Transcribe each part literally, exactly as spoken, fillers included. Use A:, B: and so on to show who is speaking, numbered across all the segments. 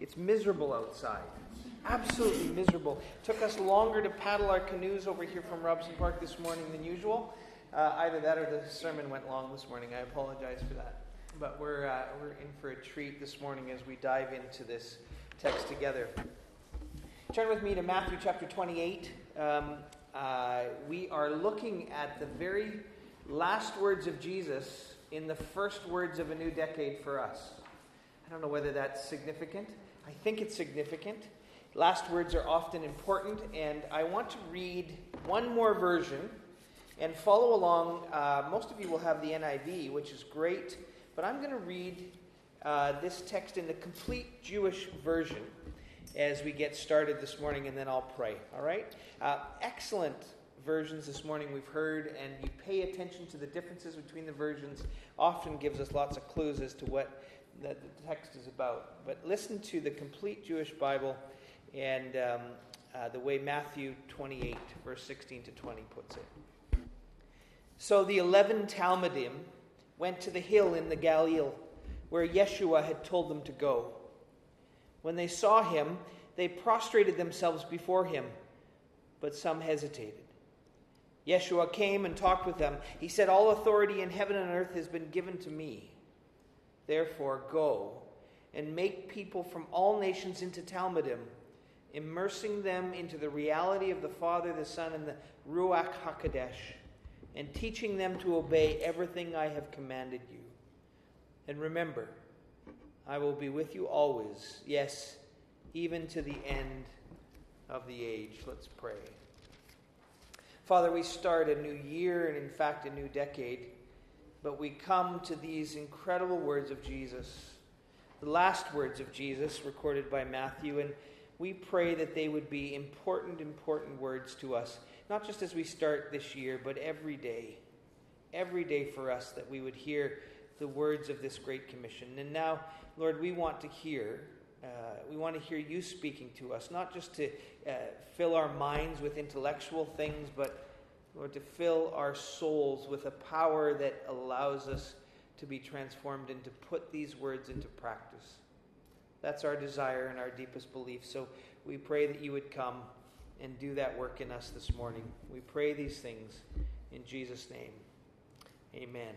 A: It's miserable outside. Absolutely miserable. Took us longer to paddle our canoes over here from Robson Park this morning than usual. Uh, either that or the sermon went long this morning. I apologize for that. But we're uh, we're in for a treat this morning as we dive into this text together. Turn with me to Matthew chapter twenty-eight. Um, uh, we are looking at the very last words of Jesus in the first words of a new decade for us. I don't know whether that's significant. I think it's significant. Last words are often important, and I want to read one more version and follow along. Uh, most of you will have the N I V, which is great, but I'm going to read uh, this text in the complete Jewish version as we get started this morning, and then I'll pray, all right? Uh, excellent versions this morning we've heard, and you pay attention to the differences between the versions often gives us lots of clues as to what the, the text is about. But listen to the complete Jewish Bible and um, uh, the way Matthew twenty-eight, verse sixteen to twenty puts it. So the eleven Talmudim went to the hill in the Galilee where Yeshua had told them to go. When they saw him, they prostrated themselves before him, but some hesitated. Yeshua came and talked with them. He said, "All authority in heaven and earth has been given to me. Therefore go and make people from all nations into Talmudim, immersing them into the reality of the Father, the Son, and the Ruach HaKodesh, and teaching them to obey everything I have commanded you. And remember, I will be with you always, yes, even to the end of the age." Let's pray. Father, we start a new year and, in fact, a new decade, but we come to these incredible words of Jesus, the last words of Jesus recorded by Matthew, and we pray that they would be important, important words to us, not just as we start this year, but every day, every day for us, that we would hear the words of this great commission. And now, Lord, we want to hear, uh, we want to hear you speaking to us, not just to uh, fill our minds with intellectual things, but, Lord, to fill our souls with a power that allows us to be transformed and to put these words into practice. That's our desire and our deepest belief. So we pray that you would come and do that work in us this morning. We pray these things in Jesus' name. Amen.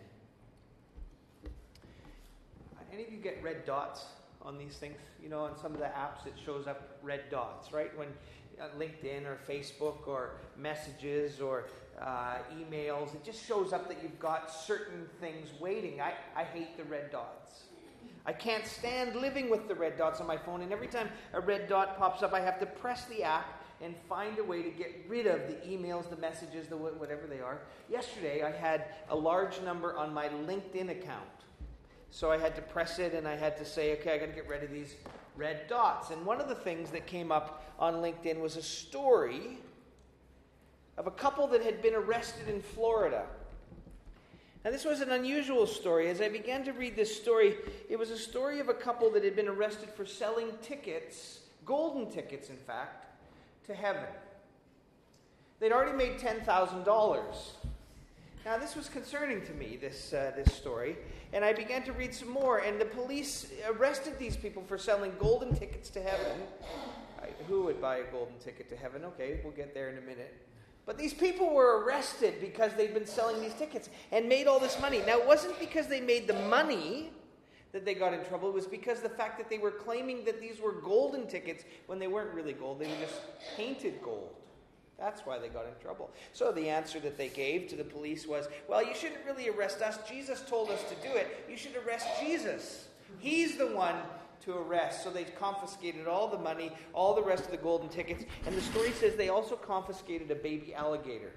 A: Any of you get red dots on these things? You know, on some of the apps it shows up red dots, right? When uh, LinkedIn or Facebook or messages or uh, emails, it just shows up that you've got certain things waiting. I, I hate the red dots. I can't stand living with the red dots on my phone, and every time a red dot pops up, I have to press the app and find a way to get rid of the emails, the messages, the whatever they are. Yesterday, I had a large number on my LinkedIn account. So I had to press it, and I had to say, okay, I got to get rid of these red dots. And one of the things that came up on LinkedIn was a story of a couple that had been arrested in Florida. Now, this was an unusual story. As I began to read this story, it was a story of a couple that had been arrested for selling tickets, golden tickets, in fact, to heaven. They'd already made ten thousand dollars. Now, this was concerning to me, this uh, this story, and I began to read some more, and the police arrested these people for selling golden tickets to heaven. I, who would buy a golden ticket to heaven? Okay, we'll get there in a minute. But these people were arrested because they'd been selling these tickets and made all this money. Now, it wasn't because they made the money that they got in trouble. It was because the fact that they were claiming that these were golden tickets when they weren't really gold. They were just painted gold. That's why they got in trouble. So the answer that they gave to the police was, well, you shouldn't really arrest us. Jesus told us to do it. You should arrest Jesus. He's the one to arrest. So they confiscated all the money, all the rest of the golden tickets. And the story says they also confiscated a baby alligator.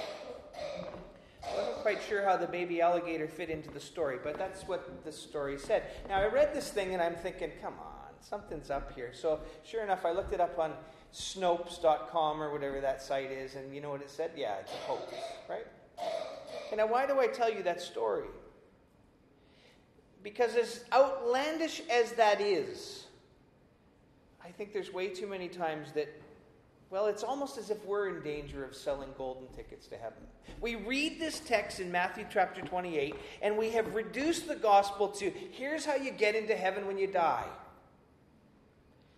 A: I wasn't quite sure how the baby alligator fit into the story, but that's what the story said. Now, I read this thing and I'm thinking, come on, something's up here. So sure enough, I looked it up on Snopes dot com or whatever that site is, and you know what it said? Yeah, it's a hoax, right? And now, why do I tell you that story? Because as outlandish as that is, I think there's way too many times that, well, it's almost as if we're in danger of selling golden tickets to heaven. We read this text in Matthew chapter twenty-eight, and we have reduced the gospel to, here's how you get into heaven when you die.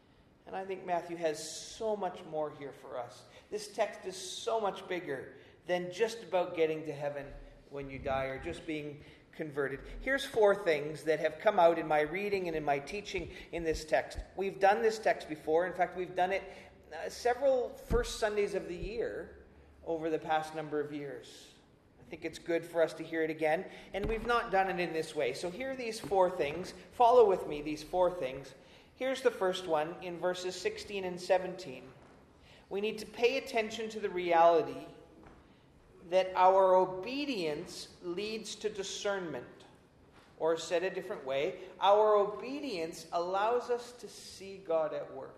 A: And I think Matthew has so much more here for us. This text is so much bigger than just about getting to heaven when you die or just being converted. Here's four things that have come out in my reading and in my teaching in this text. We've done this text before. In fact, we've done it uh, several first Sundays of the year over the past number of years. I think it's good for us to hear it again. And we've not done it in this way. So here are these four things. Follow with me, these four things. Here's the first one in verses sixteen and seventeen. We need to pay attention to the reality that our obedience leads to discernment. Or said a different way, our obedience allows us to see God at work.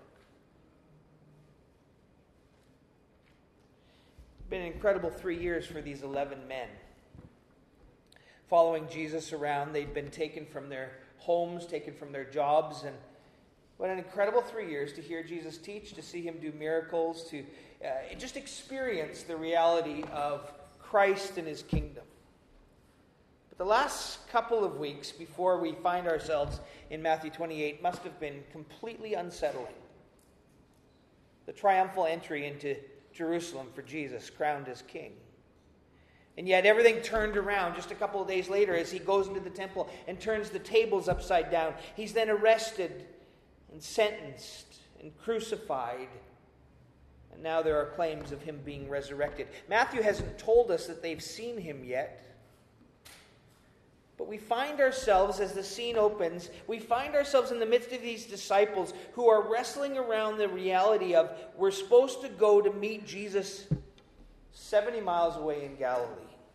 A: It's been an incredible three years for these eleven men. Following Jesus around, they'd been taken from their homes, taken from their jobs, and what an incredible three years to hear Jesus teach, to see him do miracles, to uh, just experience the reality of Christ and his kingdom. But the last couple of weeks before we find ourselves in Matthew twenty-eight must have been completely unsettling. The triumphal entry into Jerusalem for Jesus, crowned as king. And yet everything turned around just a couple of days later as he goes into the temple and turns the tables upside down. He's then arrested and sentenced and crucified. And now there are claims of him being resurrected. Matthew hasn't told us that they've seen him yet. But we find ourselves, as the scene opens, we find ourselves in the midst of these disciples who are wrestling around the reality of we're supposed to go to meet Jesus seventy miles away in Galilee.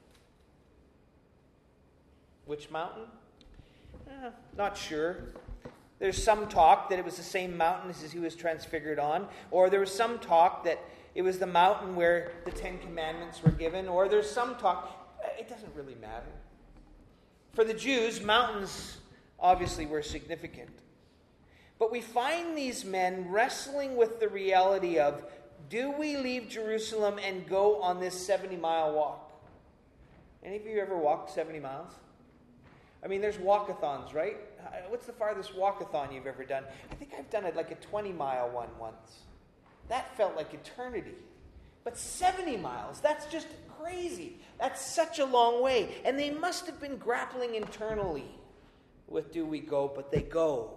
A: Which mountain? Eh, not sure. There's some talk that it was the same mountain as he was transfigured on, or there was some talk that it was the mountain where the Ten Commandments were given, or there's some talk. It doesn't really matter. For the Jews, mountains obviously were significant. But we find these men wrestling with the reality of, do we leave Jerusalem and go on this seventy-mile walk? Any of you ever walked seventy miles? I mean, there's walkathons, right? What's the farthest walkathon you've ever done? I think I've done it like a twenty-mile one once. That felt like eternity. But seventy miles, that's just crazy. That's such a long way. And they must have been grappling internally with, do we go? But they go.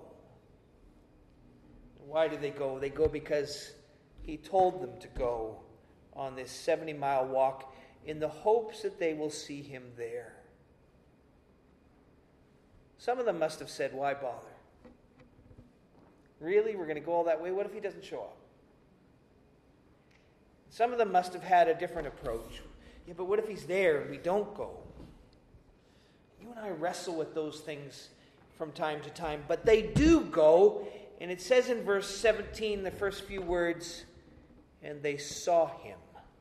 A: Why do they go? They go because he told them to go on this seventy-mile walk in the hopes that they will see him there. Some of them must have said, why bother? Really? We're going to go all that way? What if he doesn't show up? Some of them must have had a different approach. Yeah, but what if he's there and we don't go? You and I wrestle with those things from time to time. But they do go. And it says in verse seventeen, the first few words, and they saw him.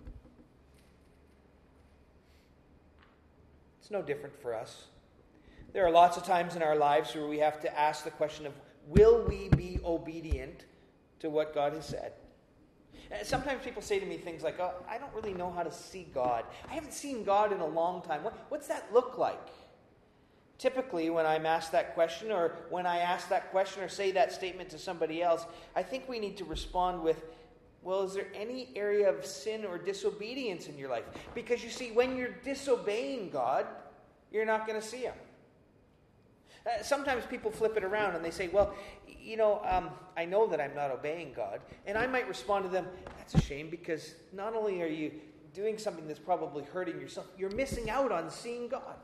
A: It's no different for us. There are lots of times in our lives where we have to ask the question of, will we be obedient to what God has said? And sometimes people say to me things like, oh, I don't really know how to see God. I haven't seen God in a long time. What, what's that look like? Typically, when I'm asked that question, or when I ask that question or say that statement to somebody else, I think we need to respond with, well, is there any area of sin or disobedience in your life? Because you see, when you're disobeying God, you're not going to see him. Uh, sometimes people flip it around and they say, well, you know, um, I know that I'm not obeying God. And I might respond to them, that's a shame, because not only are you doing something that's probably hurting yourself, you're missing out on seeing God.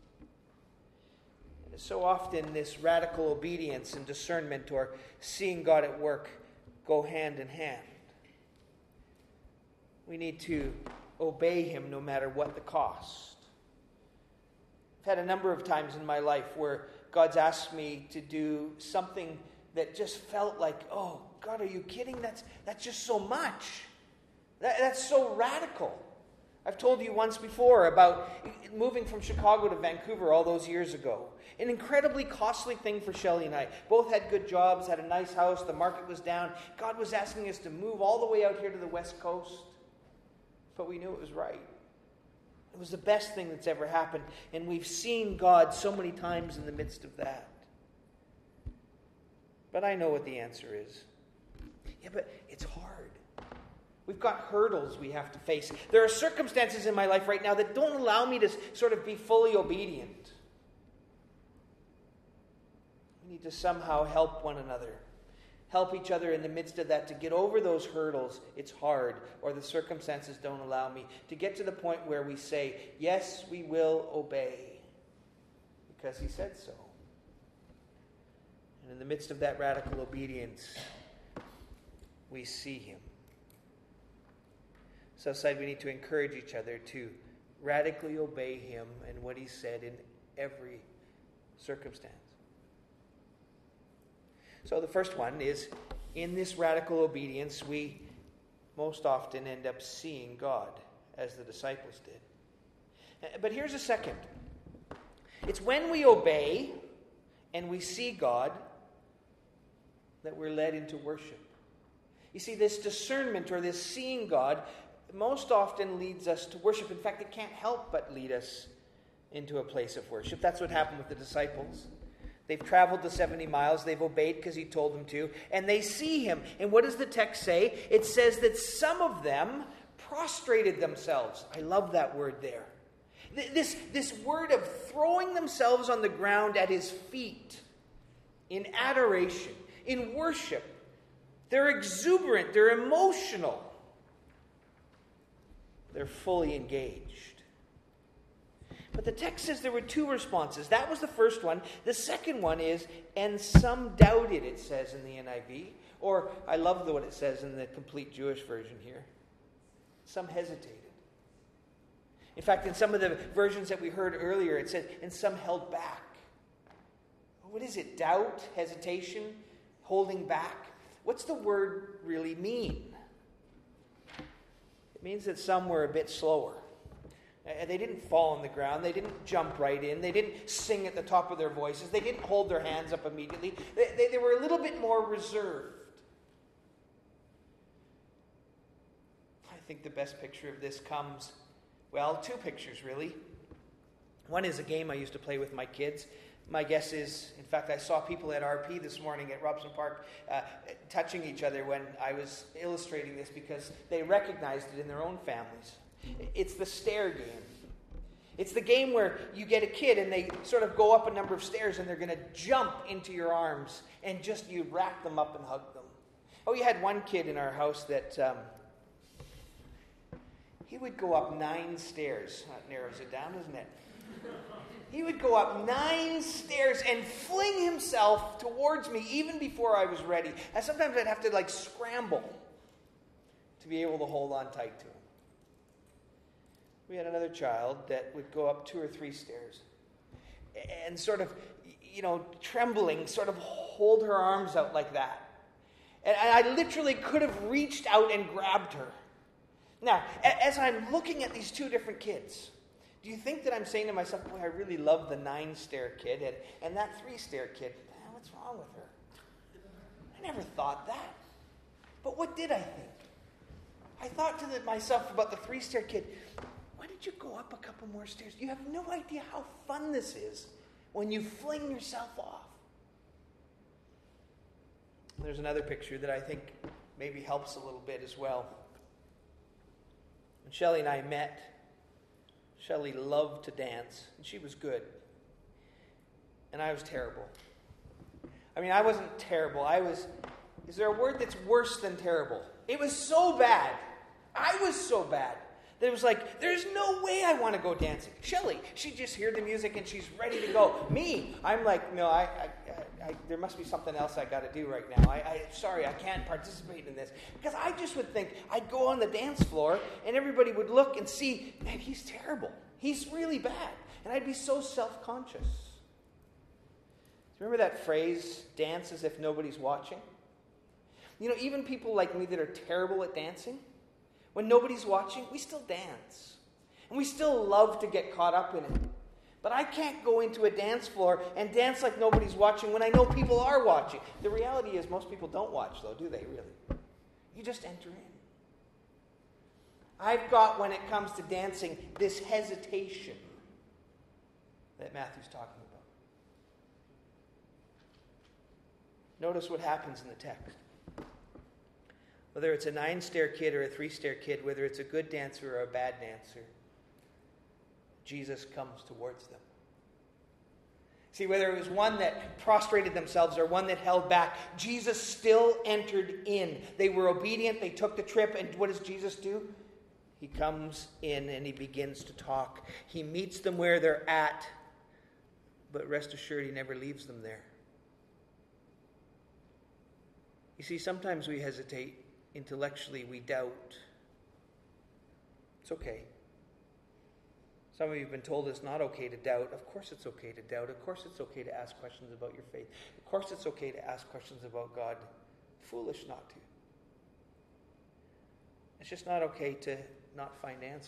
A: And so often this radical obedience and discernment, or seeing God at work, go hand in hand. We need to obey him no matter what the cost. I've had a number of times in my life where God's asked me to do something that just felt like, oh, God, are you kidding? That's that's just so much. That, that's so radical. I've told you once before about moving from Chicago to Vancouver all those years ago. An incredibly costly thing for Shelley and I. Both had good jobs, had a nice house, the market was down. God was asking us to move all the way out here to the West Coast. But we knew it was right. It was the best thing that's ever happened. And we've seen God so many times in the midst of that. But I know what the answer is. Yeah, but it's hard. We've got hurdles we have to face. There are circumstances in my life right now that don't allow me to sort of be fully obedient. We need to somehow help one another. Help each other in the midst of that to get over those hurdles. It's hard, or the circumstances don't allow me. To get to the point where we say, yes, we will obey, because he said so. And in the midst of that radical obedience, we see him. Southside, we need to encourage each other to radically obey him and what he said in every circumstance. So the first one is, in this radical obedience, we most often end up seeing God, as the disciples did. But here's a second. It's when we obey and we see God that we're led into worship. You see, this discernment or this seeing God most often leads us to worship. In fact, it can't help but lead us into a place of worship. That's what happened with the disciples. They've traveled the seventy miles. They've obeyed because he told them to. And they see him. And what does the text say? It says that some of them prostrated themselves. I love that word there. This, this word of throwing themselves on the ground at his feet in adoration, in worship. They're exuberant. They're emotional. They're fully engaged. But the text says there were two responses. That was the first one. The second one is, and some doubted, it says in the N I V. Or, I love what it says in the complete Jewish version here. Some hesitated. In fact, in some of the versions that we heard earlier, it said, and some held back. What is it? Doubt, hesitation, holding back? What's the word really mean? It means that some were a bit slower. They didn't fall on the ground. They didn't jump right in. They didn't sing at the top of their voices. They didn't hold their hands up immediately. They, they, they were a little bit more reserved. I think the best picture of this comes, well, two pictures really. One is a game I used to play with my kids. My guess is, in fact, I saw people at R P this morning at Robson Park uh, touching each other when I was illustrating this because they recognized it in their own families. It's the stair game. It's the game where you get a kid and they sort of go up a number of stairs and they're going to jump into your arms and just you wrap them up and hug them. Oh, we had one kid in our house that um, he would go up nine stairs. That narrows it down, doesn't it? He would go up nine stairs and fling himself towards me even before I was ready. And sometimes I'd have to like scramble to be able to hold on tight to him. We had another child that would go up two or three stairs and sort of, you know, trembling, sort of hold her arms out like that. And I literally could have reached out and grabbed her. Now, as I'm looking at these two different kids, do you think that I'm saying to myself, boy, I really love the nine-stair kid and, and that three-stair kid, man, what's wrong with her? I never thought that. But what did I think? I thought to myself about the three-stair kid, why did you go up a couple more stairs? You have no idea how fun this is when you fling yourself off. There's another picture that I think maybe helps a little bit as well. When Shelley and I met, Shelley loved to dance, and she was good. And I was terrible. I mean, I wasn't terrible. I was, is there a word that's worse than terrible? It was so bad. I was so bad. That it was like, there's no way I want to go dancing. Shelley, she just hear the music and she's ready to go. Me, I'm like, no, I, I, I there must be something else I got to do right now. I, I, sorry, I can't participate in this. Because I just would think, I'd go on the dance floor and everybody would look and see, man, he's terrible. He's really bad. And I'd be so self-conscious. Remember that phrase, dance as if nobody's watching? You know, even people like me that are terrible at dancing, when nobody's watching, we still dance. And we still love to get caught up in it. But I can't go into a dance floor and dance like nobody's watching when I know people are watching. The reality is most people don't watch, though, do they really? You just enter in. I've got, when it comes to dancing, this hesitation that Matthew's talking about. Notice what happens in the text. Whether it's a nine-stair kid or a three-stair kid, whether it's a good dancer or a bad dancer, Jesus comes towards them. See, whether it was one that prostrated themselves or one that held back, Jesus still entered in. They were obedient, they took the trip, and what does Jesus do? He comes in and he begins to talk. He meets them where they're at, but rest assured, he never leaves them there. You see, sometimes we hesitate. Intellectually, we doubt. It's okay. Some of you have been told it's not okay to doubt. Of course it's okay to doubt. Of course it's okay to ask questions about your faith. Of course it's okay to ask questions about God. Foolish not to. It's just not okay to not find answers.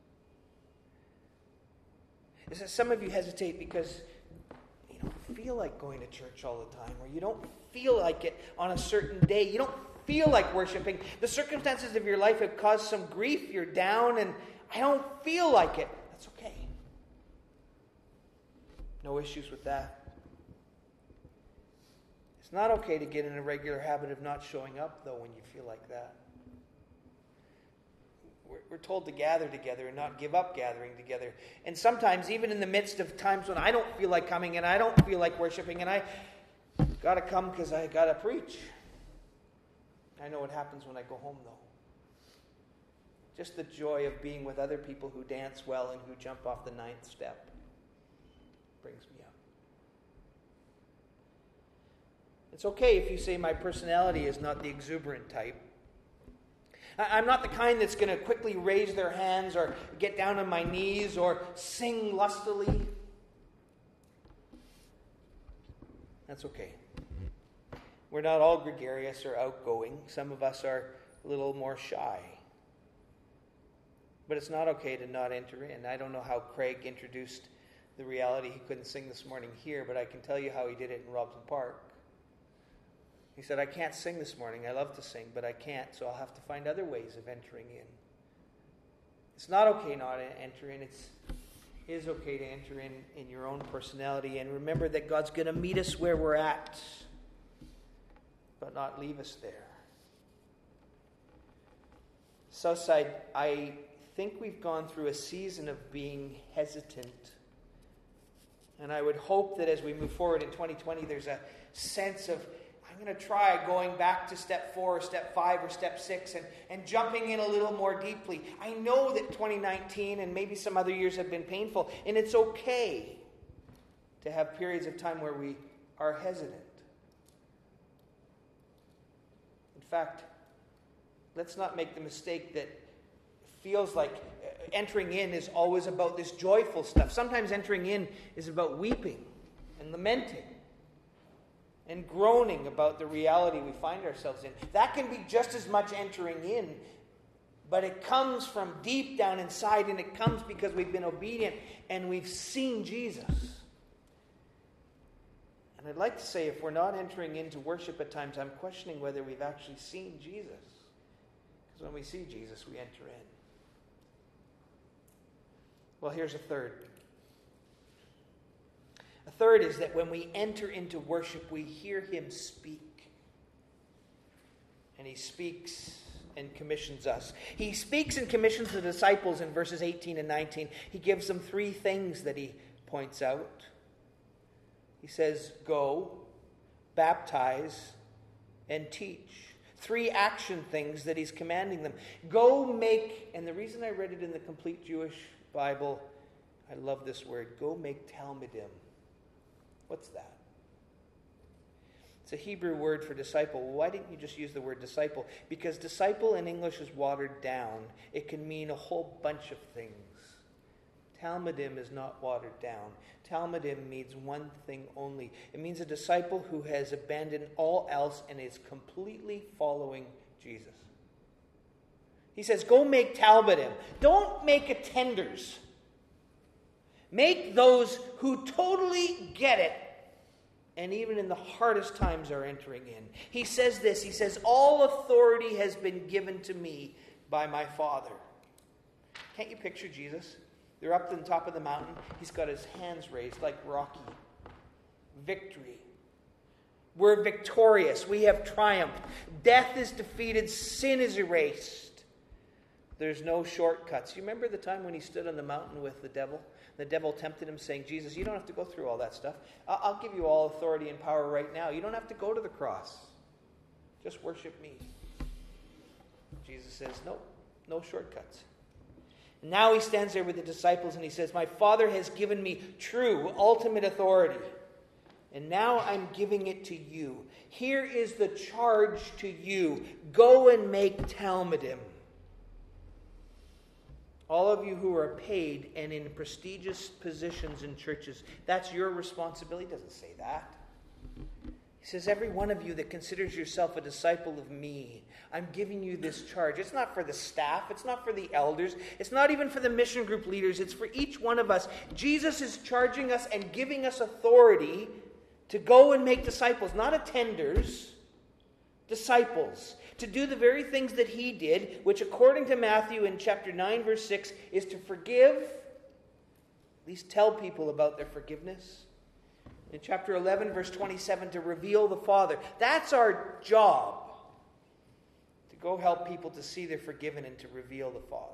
A: It's that some of you hesitate because you don't feel like going to church all the time, or you don't feel like it on a certain day. You don't feel like worshiping. The circumstances of your life have caused some grief. You're down and I don't feel like it. That's okay. No issues with that. It's not okay to get in a regular habit of not showing up, though, when you feel like that. We're, we're told to gather together and not give up gathering together. And sometimes, even in the midst of times when I don't feel like coming and I don't feel like worshiping and I got to come because I got to preach. I know what happens when I go home, though. Just the joy of being with other people who dance well and who jump off the ninth step brings me up. It's okay if you say my personality is not the exuberant type. I'm not the kind that's going to quickly raise their hands or get down on my knees or sing lustily. That's okay. We're not all gregarious or outgoing. Some of us are a little more shy. But it's not okay to not enter in. I don't know how Craig introduced the reality he couldn't sing this morning here, but I can tell you how he did it in Robson Park. He said, I can't sing this morning. I love to sing, but I can't, so I'll have to find other ways of entering in. It's not okay not to enter in. It's It is okay to enter in in your own personality. And remember that God's going to meet us where we're at, but not leave us there. Southside, I think we've gone through a season of being hesitant. And I would hope that as we move forward in twenty twenty, there's a sense of, I'm going to try going back to step four or step five or step six and, and jumping in a little more deeply. I know that twenty nineteen and maybe some other years have been painful, and it's okay to have periods of time where we are hesitant. In fact, let's not make the mistake that feels like entering in is always about this joyful stuff. Sometimes entering in is about weeping and lamenting and groaning about the reality we find ourselves in. That can be just as much entering in, but it comes from deep down inside, and it comes because we've been obedient and we've seen Jesus. And I'd like to say, if we're not entering into worship at times, I'm questioning whether we've actually seen Jesus. Because when we see Jesus, we enter in. Well, here's a third. A third is that when we enter into worship, we hear him speak. And he speaks and commissions us. He speaks and commissions the disciples in verses eighteen and nineteen. He gives them three things that he points out. He says, go, baptize, and teach. Three action things that he's commanding them. Go make, and the reason I read it in the Complete Jewish Bible, I love this word, go make talmidim. What's that? It's a Hebrew word for disciple. Why didn't you just use the word disciple? Because disciple in English is watered down. It can mean a whole bunch of things. Talmidim is not watered down. Talmidim means one thing only. It means a disciple who has abandoned all else and is completely following Jesus. He says, go make talmidim. Don't make attenders. Make those who totally get it, and even in the hardest times are entering in. He says this, he says, all authority has been given to me by my Father. Can't you picture Jesus? They're up to the top of the mountain. He's got his hands raised like Rocky. Victory. We're victorious. We have triumphed. Death is defeated. Sin is erased. There's no shortcuts. You remember the time when he stood on the mountain with the devil? The devil tempted him, saying, Jesus, you don't have to go through all that stuff. I'll give you all authority and power right now. You don't have to go to the cross. Just worship me. Jesus says, no, no shortcuts. Now he stands there with the disciples and he says, my Father has given me true, ultimate authority. And now I'm giving it to you. Here is the charge to you. Go and make Talmudim. All of you who are paid and in prestigious positions in churches, that's your responsibility. He doesn't say that. He says, every one of you that considers yourself a disciple of me, I'm giving you this charge. It's not for the staff. It's not for the elders. It's not even for the mission group leaders. It's for each one of us. Jesus is charging us and giving us authority to go and make disciples, not attenders, disciples. To do the very things that he did, which according to Matthew in chapter nine, verse six, is to forgive, at least tell people about their forgiveness. In chapter eleven, verse twenty-seven, to reveal the Father. That's our job. To go help people to see they're forgiven and to reveal the Father.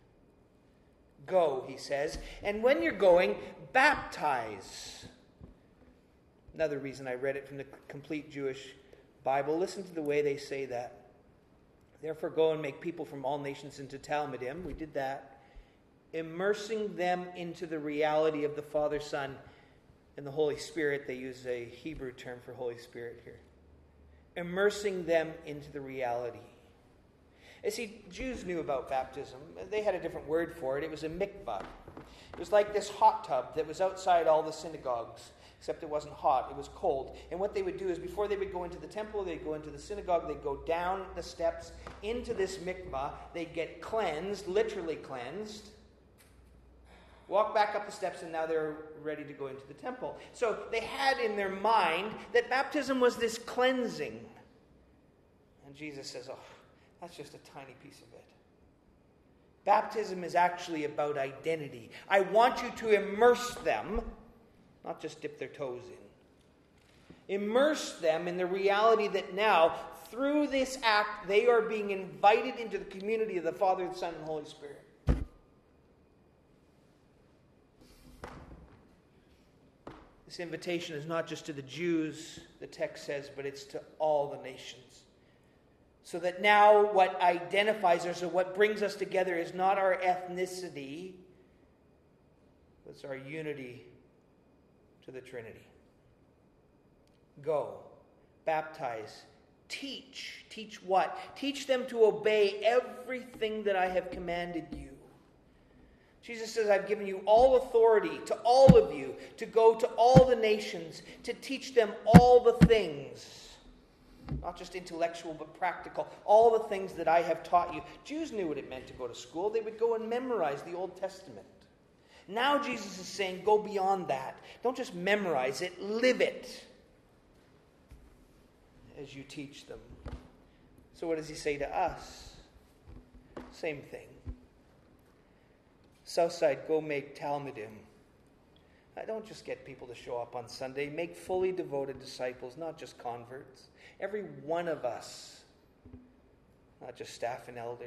A: Go, he says. And when you're going, baptize. Another reason I read it from the Complete Jewish Bible. Listen to the way they say that. Therefore go and make people from all nations into Talmudim. We did that. Immersing them into the reality of the Father, Son, and the Holy Spirit. They use a Hebrew term for Holy Spirit here. Immersing them into the reality. You see, Jews knew about baptism. They had a different word for it. It was a mikvah. It was like this hot tub that was outside all the synagogues. Except it wasn't hot, it was cold. And what they would do is before they would go into the temple, they'd go into the synagogue, they'd go down the steps into this mikvah, they'd get cleansed, literally cleansed, walk back up the steps, and now they're ready to go into the temple. So they had in their mind that baptism was this cleansing. And Jesus says, oh, that's just a tiny piece of it. Baptism is actually about identity. I want you to immerse them, not just dip their toes in. Immerse them in the reality that now, through this act, they are being invited into the community of the Father, the Son, and the Holy Spirit. This invitation is not just to the Jews, the text says, but it's to all the nations. So that now what identifies us or what brings us together is not our ethnicity, but it's our unity to the Trinity. Go, baptize, teach. Teach what? Teach them to obey everything that I have commanded you. Jesus says, I've given you all authority to all of you to go to all the nations, to teach them all the things. Not just intellectual, but practical. All the things that I have taught you. Jews knew what it meant to go to school. They would go and memorize the Old Testament. Now Jesus is saying, go beyond that. Don't just memorize it, live it as you teach them. So what does he say to us? Same thing. Southside, go make Talmudim. Now, don't just get people to show up on Sunday. Make fully devoted disciples, not just converts. Every one of us, not just staff and elders.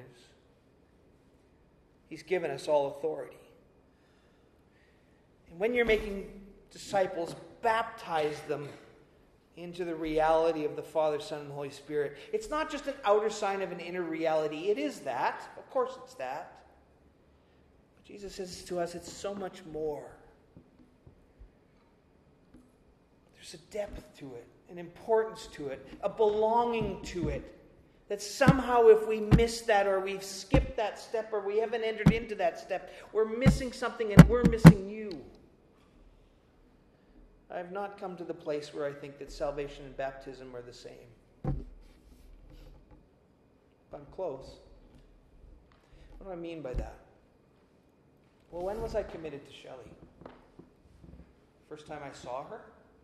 A: He's given us all authority. And when you're making disciples, baptize them into the reality of the Father, Son, and Holy Spirit. It's not just an outer sign of an inner reality. It is that. Of course it's that. But Jesus says to us, it's so much more. There's a depth to it, an importance to it, a belonging to it. That somehow if we miss that or we've skipped that step or we haven't entered into that step, we're missing something and we're missing you. I have not come to the place where I think that salvation and baptism are the same. But I'm close. What do I mean by that? Well, when was I committed to Shelley? First time I saw her?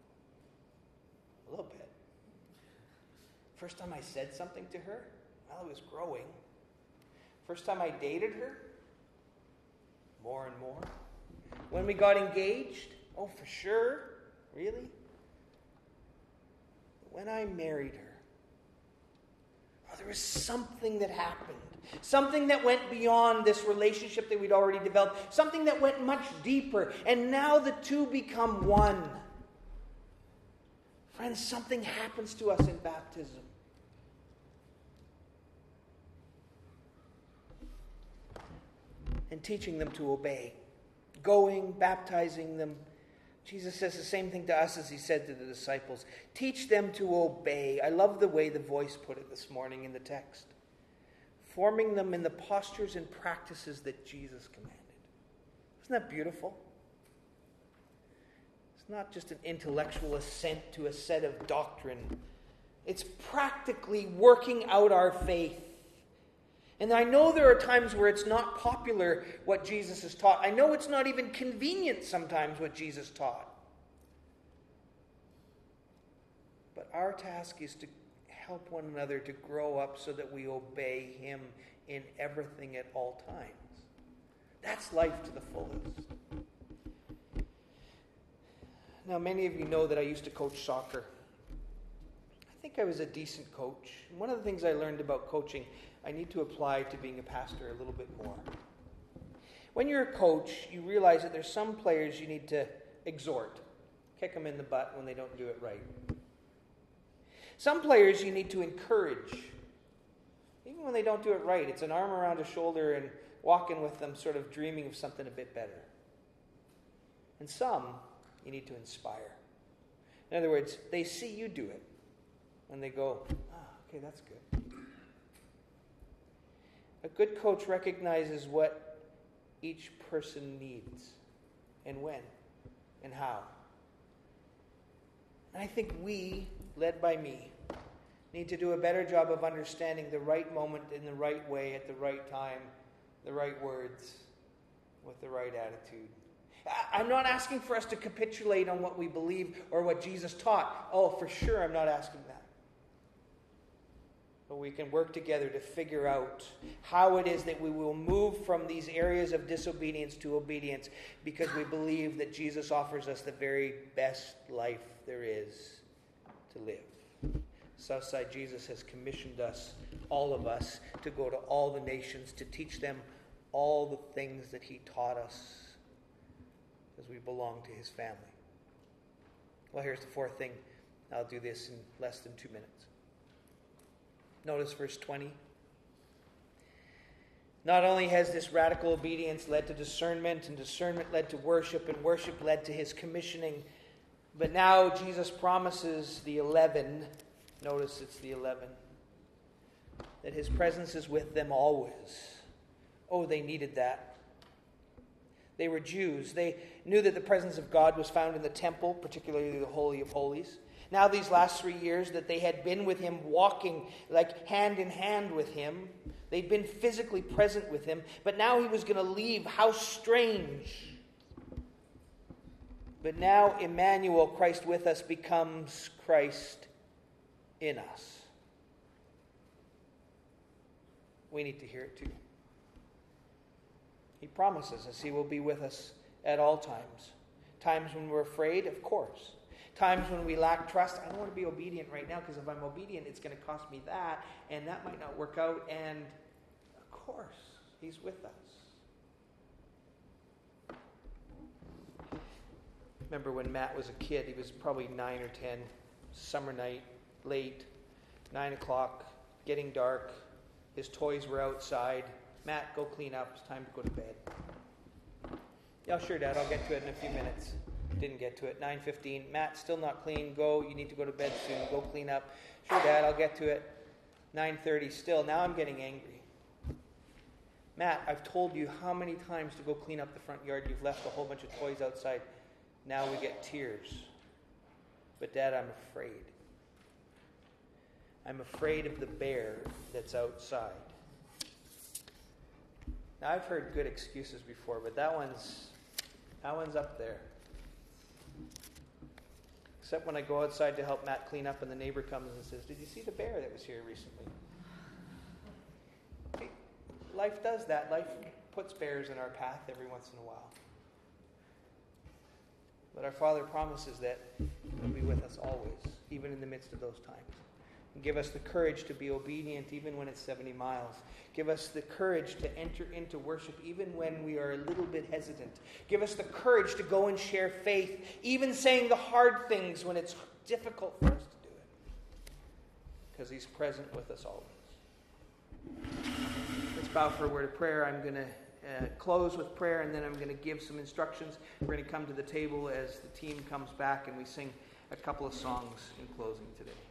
A: A little bit. First time I said something to her? Well, it was growing. First time I dated her? More and more. When we got engaged? Oh, for sure. Really? when I married her, oh, there was something that happened. Something that went beyond this relationship that we'd already developed. Something that went much deeper. And now the two become one. Friends, something happens to us in baptism. And teaching them to obey. Going, baptizing them. Jesus says the same thing to us as he said to the disciples. Teach them to obey. I love the way the voice put it this morning in the text. Forming them in the postures and practices that Jesus commanded. Isn't that beautiful? It's not just an intellectual assent to a set of doctrine. It's practically working out our faith. And I know there are times where it's not popular what Jesus has taught. I know it's not even convenient sometimes what Jesus taught. But our task is to help one another to grow up so that we obey him in everything at all times. That's life to the fullest. Now, many of you know that I used to coach soccer. I think I was a decent coach. And one of the things I learned about coaching, I need to apply to being a pastor a little bit more. When you're a coach, you realize that there's some players you need to exhort. Kick them in the butt when they don't do it right. Some players you need to encourage. Even when they don't do it right. It's an arm around a shoulder and walking with them, sort of dreaming of something a bit better. And some you need to inspire. In other words, they see you do it. And they go, ah, okay, that's good. A good coach recognizes what each person needs and when and how. And I think we, led by me, need to do a better job of understanding the right moment in the right way at the right time, the right words, with the right attitude. I'm not asking for us to capitulate on what we believe or what Jesus taught. Oh, for sure, I'm not asking that. But we can work together to figure out how it is that we will move from these areas of disobedience to obedience, because we believe that Jesus offers us the very best life there is to live. Southside Jesus has commissioned us, all of us, to go to all the nations, to teach them all the things that he taught us as we belong to his family. Well, here's the fourth thing. I'll do this in less than two minutes. Notice verse twenty. Not only has this radical obedience led to discernment, and discernment led to worship, and worship led to his commissioning, but now Jesus promises the eleven. Notice it's the eleven. That his presence is with them always. Oh, they needed that. They were Jews. They knew that the presence of God was found in the temple, particularly the Holy of Holies. Now these last three years that they had been with him, walking like hand in hand with him, they'd been physically present with him, but now he was going to leave. How strange. But now Emmanuel, Christ with us, becomes Christ in us. We need to hear it too. He promises us he will be with us at all times. Times when we're afraid, of course. Times when we lack trust. I don't want to be obedient right now, because if I'm obedient, it's going to cost me that, and that might not work out. And of course, he's with us. Remember when Matt was a kid, he was probably nine or ten, summer night, late, nine o'clock, getting dark. His toys were outside. Matt, go clean up. It's time to go to bed. Yeah, sure, Dad. I'll get to it in a few minutes. Didn't get to it. nine fifteen. Matt, still not clean. Go. You need to go to bed soon. Go clean up. Sure, Dad. I'll get to it. nine thirty. Still. Now I'm getting angry. Matt, I've told you how many times to go clean up the front yard. You've left a whole bunch of toys outside. Now we get tears. But Dad, I'm afraid. I'm afraid of the bear that's outside. Now, I've heard good excuses before, but that one's that one's up there. Except when I go outside to help Matt clean up and the neighbor comes and says, "Did you see the bear that was here recently?" Hey, life does that. Life puts bears in our path every once in a while. But our Father promises that He'll be with us always. even in the midst of those times. And give us the courage to be obedient even when it's seventy miles. Give us the courage to enter into worship even when we are a little bit hesitant. Give us the courage to go and share faith, even saying the hard things when it's difficult for us to do it. Because He's present with us always. Let's bow for a word of prayer. I'm going to uh, close with prayer, and then I'm going to give some instructions. We're going to come to the table as the team comes back, and we sing a couple of songs in closing today.